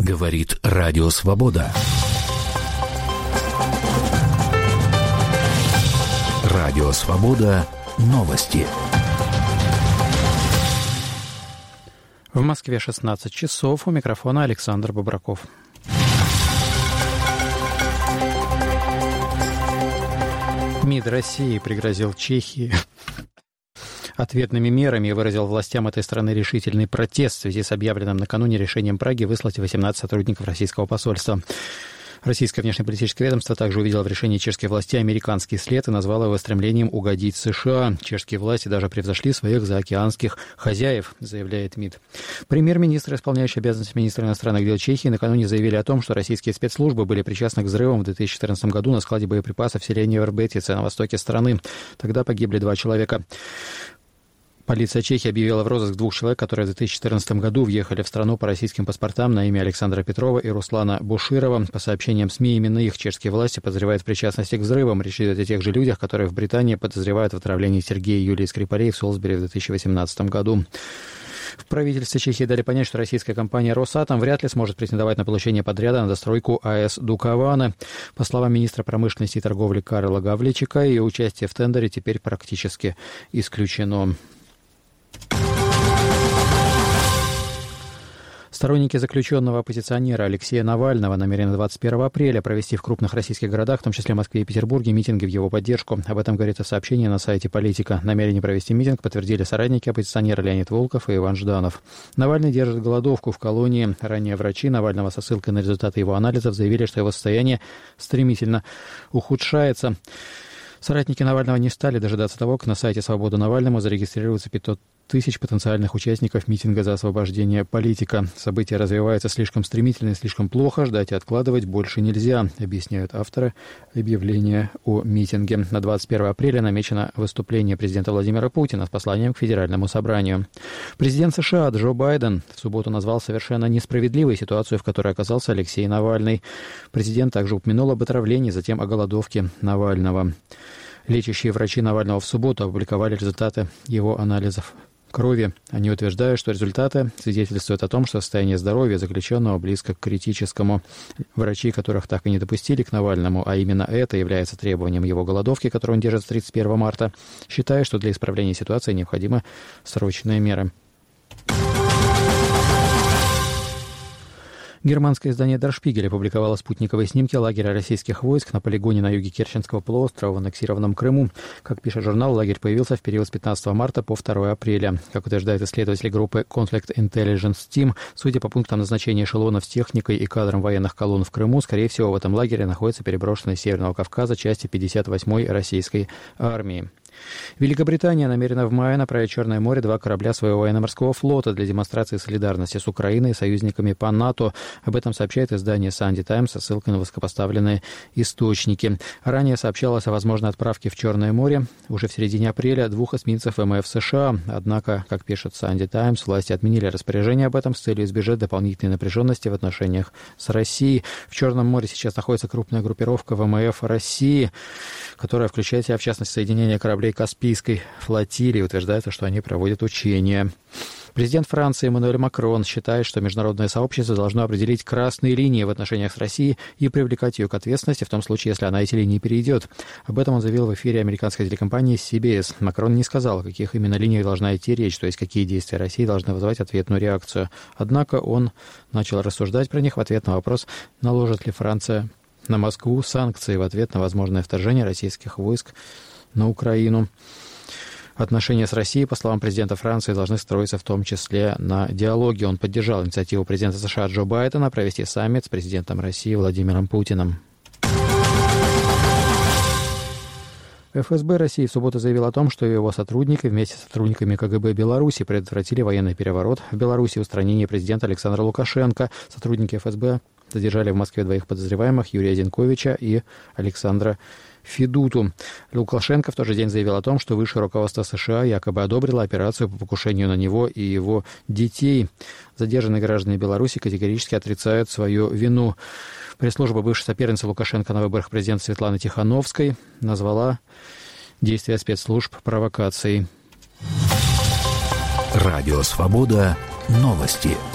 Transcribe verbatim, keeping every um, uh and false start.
Говорит Радио Свобода. Радио Свобода. Новости. В Москве шестнадцать часов. У микрофона Александр Бобраков. МИД России пригрозил Чехии ответными мерами и выразил властям этой страны решительный протест в связи с объявленным накануне решением Праги выслать восемнадцать сотрудников российского посольства. Российское внешнеполитическое ведомство также увидело в решении чешской власти американский след и назвало его стремлением угодить США. Чешские власти даже превзошли своих заокеанских хозяев, заявляет МИД. Премьер-министр, исполняющий обязанности министра иностранных дел Чехии, накануне заявили о том, что российские спецслужбы были причастны к взрывам в две тысячи четырнадцатом году на складе боеприпасов в селе Вербетице на востоке страны. Тогда погибли два человека. Полиция Чехии объявила в розыск двух человек, которые в две тысячи четырнадцатом году въехали в страну по российским паспортам на имя Александра Петрова и Руслана Буширова. По сообщениям СМИ, именно их чешские власти подозревают в причастности к взрывам. Речь идет о тех же людях, которые в Британии подозревают в отравлении Сергея и Юлии Скрипалей в Солсбери в две тысячи восемнадцатом году. В правительстве Чехии дали понять, что российская компания «Росатом» вряд ли сможет претендовать на получение подряда на достройку АЭС Дукованы. По словам министра промышленности и торговли Карла Гавличика, ее участие в тендере теперь практически исключено. Сторонники заключенного оппозиционера Алексея Навального намерены двадцать первого апреля провести в крупных российских городах, в том числе Москве и Петербурге, митинги в его поддержку. Об этом говорится в сообщении на сайте «Политика». Намерение провести митинг подтвердили соратники оппозиционера Леонид Волков и Иван Жданов. Навальный держит голодовку в колонии. Ранее врачи Навального со ссылкой на результаты его анализов заявили, что его состояние стремительно ухудшается. Соратники Навального не стали дожидаться того, как на сайте «Свобода Навальному» зарегистрируется пятьсот тысяч потенциальных участников митинга за освобождение политика. События развиваются слишком стремительно и слишком плохо, ждать и откладывать больше нельзя, объясняют авторы объявления о митинге. На двадцать первого апреля намечено выступление президента Владимира Путина с посланием к Федеральному собранию. Президент США Джо Байден в субботу назвал совершенно несправедливой ситуацию, в которой оказался Алексей Навальный. Президент также упомянул об отравлении, затем о голодовке Навального. Лечащие врачи Навального в субботу опубликовали результаты его анализов крови. Они утверждают, что результаты свидетельствуют о том, что состояние здоровья заключенного близко к критическому. Врачи, которых так и не допустили к Навальному, а именно это является требованием его голодовки, которую он держит с тридцать первого марта, считают, что для исправления ситуации необходимы срочные меры. Германское издание Der Spiegel опубликовало спутниковые снимки лагеря российских войск на полигоне на юге Керченского полуострова в аннексированном Крыму. Как пишет журнал, лагерь появился в период с пятнадцатого марта по второго апреля. Как утверждают исследователи группы Conflict Intelligence Team, судя по пунктам назначения эшелонов с техникой и кадрам военных колонн в Крыму, скорее всего, в этом лагере находятся переброшенные с Северного Кавказа части пятьдесят восьмой российской армии. Великобритания намерена в мае направить в Черное море два корабля своего военно-морского флота для демонстрации солидарности с Украиной и союзниками по НАТО. Об этом сообщает издание Sunday Times со ссылкой на высокопоставленные источники. Ранее сообщалось о возможной отправке в Черное море уже в середине апреля двух эсминцев ВМФ США. Однако, как пишет Sunday Times, власти отменили распоряжение об этом с целью избежать дополнительной напряженности в отношениях с Россией. В Черном море сейчас находится крупная группировка ВМФ России, которая включает в себя, в частности, соединение кораблей Каспийской флотилии. Утверждается, что они проводят учения. Президент Франции Эммануэль Макрон считает, что международное сообщество должно определить красные линии в отношениях с Россией и привлекать ее к ответственности в том случае, если она эти линии перейдет. Об этом он заявил в эфире американской телекомпании си би эс. Макрон не сказал, о каких именно линиях должна идти речь, то есть какие действия России должны вызывать ответную реакцию. Однако он начал рассуждать про них в ответ на вопрос, наложит ли Франция на Москву санкции в ответ на возможное вторжение российских войск на Украину. Отношения с Россией, по словам президента Франции, должны строиться в том числе на диалоге. Он поддержал инициативу президента США Джо Байдена провести саммит с президентом России Владимиром Путиным. эф эс бэ России в субботу заявил о том, что его сотрудники вместе с сотрудниками ка гэ бэ Беларуси предотвратили военный переворот в Беларуси и устранение президента Александра Лукашенко. Сотрудники эф эс бэ задержали в Москве двоих подозреваемых, Юрия Зенковича и Александра Федуту. Лукашенко в тот же день заявил о том, что высшее руководство США якобы одобрило операцию по покушению на него и его детей. Задержанные граждане Беларуси категорически отрицают свою вину. Пресс-служба бывшей соперницы Лукашенко на выборах президента Светланы Тихановской назвала действия спецслужб провокацией. Радио «Свобода». Новости.